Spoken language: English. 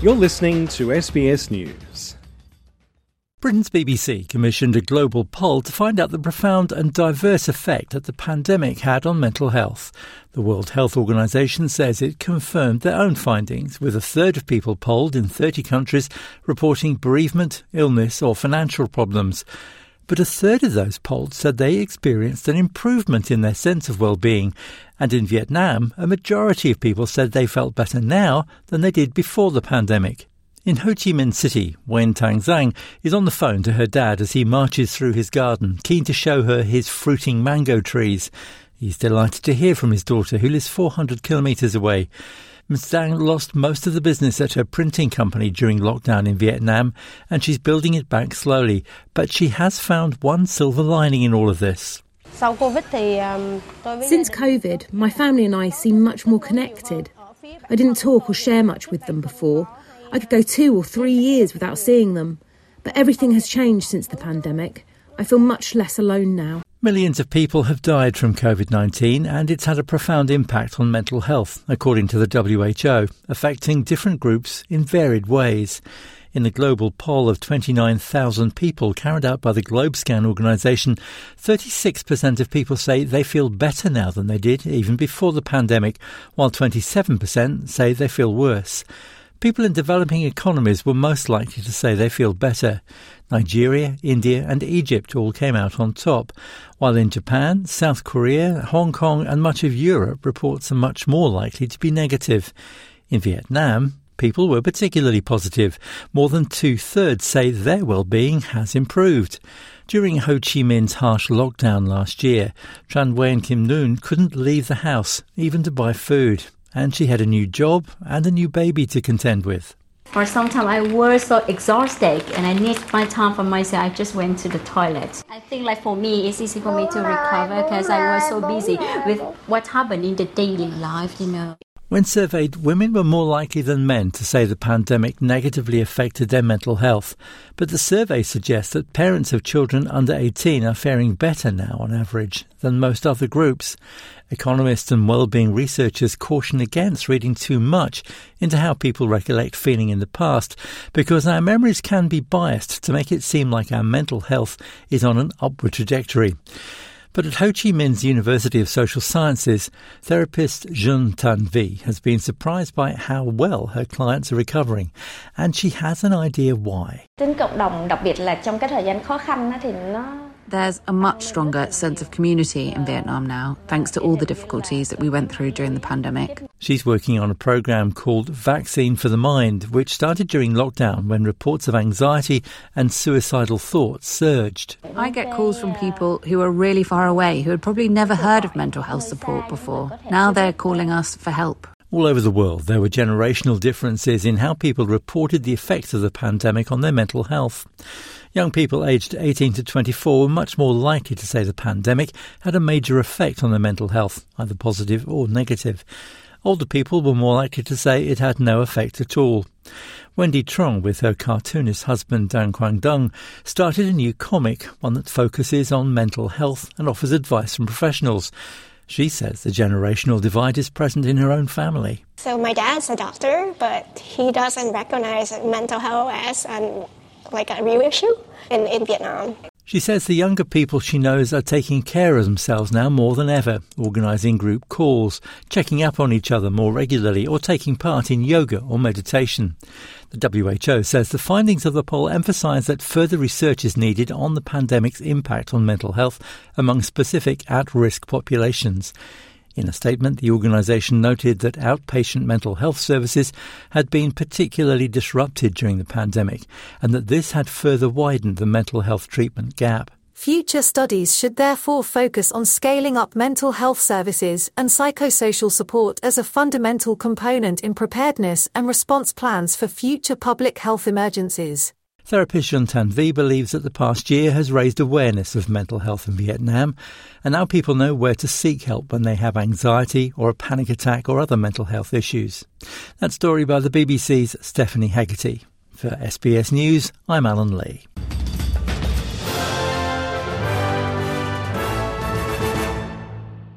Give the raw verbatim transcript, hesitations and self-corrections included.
You're listening to S B S News. Britain's B B C commissioned a global poll to find out the profound and diverse effect that the pandemic had on mental health. The World Health Organization says it confirmed their own findings, with a third of people polled in thirty countries reporting bereavement, illness or financial problems. But a third of those polled said they experienced an improvement in their sense of well-being. And in Vietnam, a majority of people said they felt better now than they did before the pandemic. In Ho Chi Minh City, Wen Tang Zhang is on the phone to her dad as he marches through his garden, keen to show her his fruiting mango trees. He's delighted to hear from his daughter, who lives four hundred kilometres away. Miz Zhang lost most of the business at her printing company during lockdown in Vietnam, and she's building it back slowly. But she has found one silver lining in all of this. Since COVID, my family and I seem much more connected. I didn't talk or share much with them before. I could go two or three years without seeing them. But everything has changed since the pandemic. I feel much less alone now. Millions of people have died from COVID nineteen, and it's had a profound impact on mental health, according to the W H O, affecting different groups in varied ways. In the global poll of twenty-nine thousand people carried out by the Globescan organisation, thirty-six percent of people say they feel better now than they did even before the pandemic, while twenty-seven percent say they feel worse. People in developing economies were most likely to say they feel better. Nigeria, India and Egypt all came out on top, while in Japan, South Korea, Hong Kong and much of Europe reports are much more likely to be negative. In Vietnam, people were particularly positive. More than two-thirds say their well-being has improved. During Ho Chi Minh's harsh lockdown last year, Tran Nguyen Kim Noon couldn't leave the house, even to buy food. And she had a new job and a new baby to contend with. For some time I was so exhausted and I need my time for myself. I just went to the toilet. I think like for me it's easy for me to recover because I was so busy with what happened in the daily life, you know. When surveyed, women were more likely than men to say the pandemic negatively affected their mental health. But the survey suggests that parents of children under eighteen are faring better now on average than most other groups. Economists and well-being researchers caution against reading too much into how people recollect feeling in the past, because our memories can be biased to make it seem like our mental health is on an upward trajectory. But at Ho Chi Minh's University of Social Sciences, therapist Jun Tan Vi has been surprised by how well her clients are recovering, and she has an idea why. There's a much stronger sense of community in Vietnam now, thanks to all the difficulties that we went through during the pandemic. She's working on a programme called Vaccine for the Mind, which started during lockdown when reports of anxiety and suicidal thoughts surged. I get calls from people who are really far away, who had probably never heard of mental health support before. Now they're calling us for help. All over the world, there were generational differences in how people reported the effects of the pandemic on their mental health. Young people aged eighteen to twenty-four were much more likely to say the pandemic had a major effect on their mental health, either positive or negative. Older people were more likely to say it had no effect at all. Wendy Trong, with her cartoonist husband Dan Quang Dung, started a new comic, one that focuses on mental health and offers advice from professionals. She says the generational divide is present in her own family. So my dad's a doctor, but he doesn't recognize mental health as an, like a real issue in, in Vietnam. She says the younger people she knows are taking care of themselves now more than ever, organising group calls, checking up on each other more regularly or taking part in yoga or meditation. The W H O says the findings of the poll emphasise that further research is needed on the pandemic's impact on mental health among specific at-risk populations. In a statement, the organisation noted that outpatient mental health services had been particularly disrupted during the pandemic and that this had further widened the mental health treatment gap. Future studies should therefore focus on scaling up mental health services and psychosocial support as a fundamental component in preparedness and response plans for future public health emergencies. Therapist Jun Tan Vi believes that the past year has raised awareness of mental health in Vietnam, and now people know where to seek help when they have anxiety or a panic attack or other mental health issues. That story by the B B C's Stephanie Hegarty. For S B S News, I'm Alan Lee.